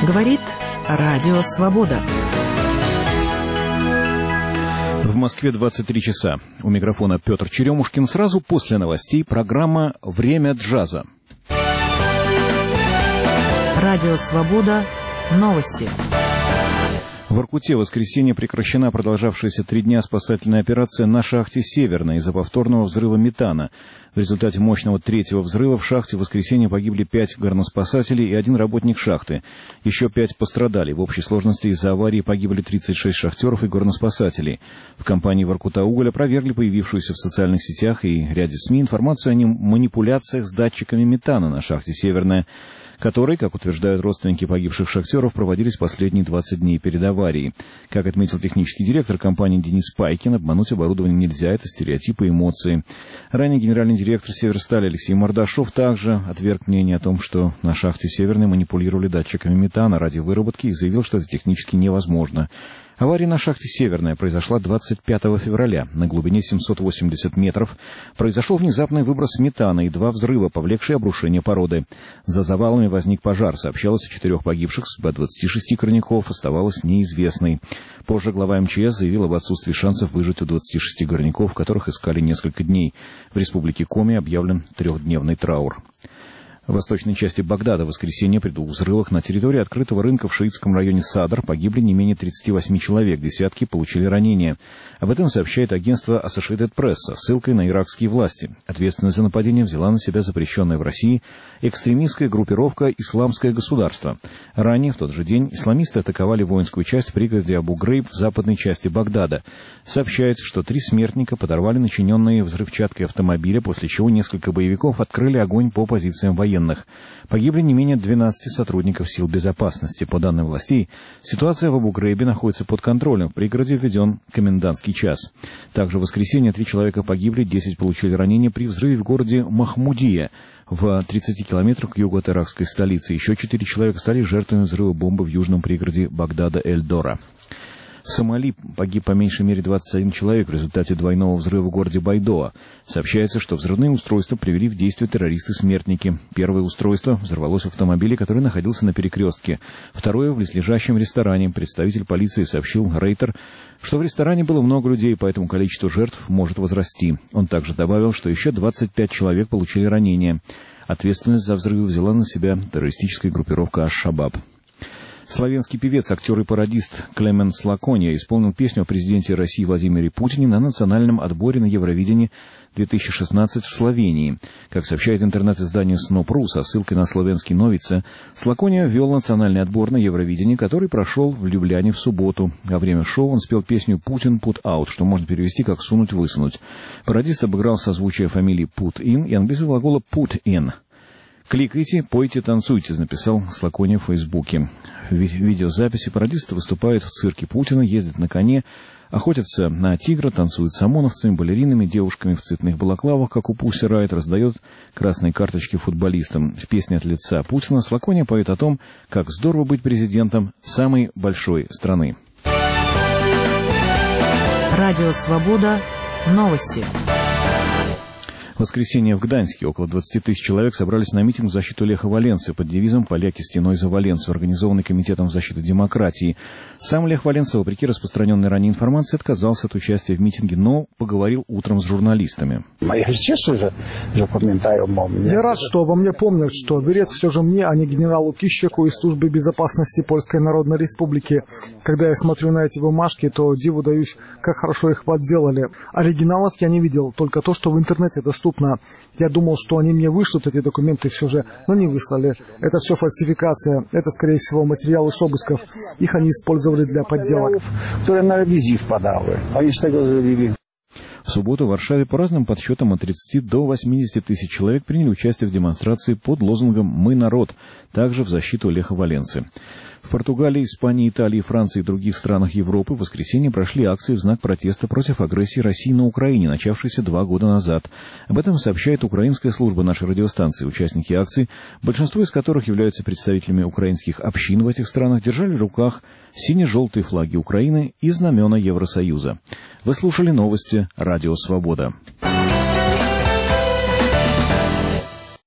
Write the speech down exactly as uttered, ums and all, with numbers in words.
Говорит Радио Свобода. В Москве двадцать три часа. У микрофона Петр Черемушкин. Сразу после новостей программа «Время джаза». Радио Свобода. Новости. В Воркуте в воскресенье прекращена продолжавшаяся три дня спасательная операция на шахте «Северная» из-за повторного взрыва метана. В результате мощного третьего взрыва в шахте в воскресенье погибли пять горноспасателей и один работник шахты. Еще пять пострадали. В общей сложности из-за аварии погибли тридцать шесть шахтеров и горноспасателей. В компании «Воркута-Уголь» опровергли появившуюся в социальных сетях и ряде СМИ информацию о манипуляциях с датчиками метана на шахте «Северная», которые, как утверждают родственники погибших шахтеров, проводились последние двадцать дней перед аварией. Как отметил технический директор компании Денис Пайкин, обмануть оборудование нельзя, это стереотипы и эмоции. Ранее генеральный директор «Северстали» Алексей Мордашов также отверг мнение о том, что на шахте «Северной» манипулировали датчиками метана ради выработки, и заявил, что это технически невозможно. Авария на шахте «Северная» произошла двадцать пятого февраля. На глубине семьсот восемьдесят метров произошел внезапный выброс метана и два взрыва, повлекшие обрушение породы. За завалами возник пожар. Сообщалось о четырех погибших, судьба двадцати шести горняков оставалась неизвестной. Позже глава эм че эс заявил об отсутствии шансов выжить у двадцати шести горняков, которых искали несколько дней. В республике Коми объявлен трехдневный траур. В восточной части Багдада в воскресенье при двух взрывах на территории открытого рынка в шиитском районе Садр погибли не менее тридцати восьми человек, десятки получили ранения. Об этом сообщает агентство Associated Press со ссылкой на иракские власти. Ответственность за нападение взяла на себя запрещенная в России экстремистская группировка «Исламское государство». Ранее, в тот же день, исламисты атаковали воинскую часть в пригороде Абу-Грейб в западной части Багдада. Сообщается, что три смертника подорвали начиненные взрывчаткой автомобиля, после чего несколько боевиков открыли огонь по позициям военных. Погибли не менее двенадцати сотрудников сил безопасности. По данным властей, ситуация в Абу-Грейбе находится под контролем. В пригороде введен комендантский час. Также в воскресенье три человека погибли, десять получили ранения при взрыве в городе Махмудия в тридцати километрах к югу от иракской столицы. Еще четыре человека стали жертвами взрыва бомбы в южном пригороде Багдада Эль-Дора. В Сомали погиб по меньшей мере двадцать один человек в результате двойного взрыва в городе Байдоа. Сообщается, что взрывные устройства привели в действие террористы-смертники. Первое устройство взорвалось в автомобиле, который находился на перекрестке. Второе — в близлежащем ресторане. Представитель полиции сообщил Рейтер, что в ресторане было много людей, поэтому количество жертв может возрасти. Он также добавил, что еще двадцать пять человек получили ранения. Ответственность за взрыв взяла на себя террористическая группировка «Аш-Шабаб». Славянский певец, актер и пародист Клемен Слакония исполнил песню о президенте России Владимире Путине на национальном отборе на Евровидение две тысячи шестнадцать в Словении. Как сообщает интернет-издание Снопру со ссылкой на словенский Новице, Слакония вел национальный отбор на Евровидение, который прошел в Любляне в субботу. Во время шоу он спел песню «Путин Put Out», что можно перевести как «сунуть-высунуть». Пародист обыграл созвучие фамилии Put In и английского глагола Put In. «Кликайте, пойте, танцуйте», написал Слакония в Фейсбуке. В видеозаписи пародист выступает в цирке Путина, ездит на коне, охотится на тигра, танцует с ОМОНовцами, балеринами, девушками в цветных балаклавах, как у Пусси Райт, раздает красные карточки футболистам. В песне от лица Путина Слакония поет о том, как здорово быть президентом самой большой страны. Радио Свобода. Новости. В воскресенье в Гданьске около двадцати тысяч человек собрались на митинг в защиту Леха Валенсы под девизом «Поляки стеной за Валенсу», организованный Комитетом защиты демократии. Сам Лех Валенса, вопреки распространенной ранее информации, отказался от участия в митинге, но поговорил утром с журналистами. Я рад, что обо мне помнят, что верят все же мне, а не генералу Кищеку из службы безопасности Польской Народной Республики. Когда я смотрю на эти бумажки, то диву даюсь, как хорошо их подделали. Оригиналов я не видел, только то, что в интернете доступно. Я думал, что они мне вышлют эти документы все же, но не выслали. Это все фальсификация. Это, скорее всего, материалы с обысков. Их они использовали для подделок. В субботу в Варшаве по разным подсчетам от тридцати до восьмидесяти тысяч человек приняли участие в демонстрации под лозунгом «Мы народ», также в защиту Леха Валенсы. В Португалии, Испании, Италии, Франции и других странах Европы в воскресенье прошли акции в знак протеста против агрессии России на Украине, начавшейся два года назад. Об этом сообщает украинская служба нашей радиостанции. Участники акций, большинство из которых являются представителями украинских общин в этих странах, держали в руках сине-желтые флаги Украины и знамена Евросоюза. Вы слушали новости «Радио Свобода».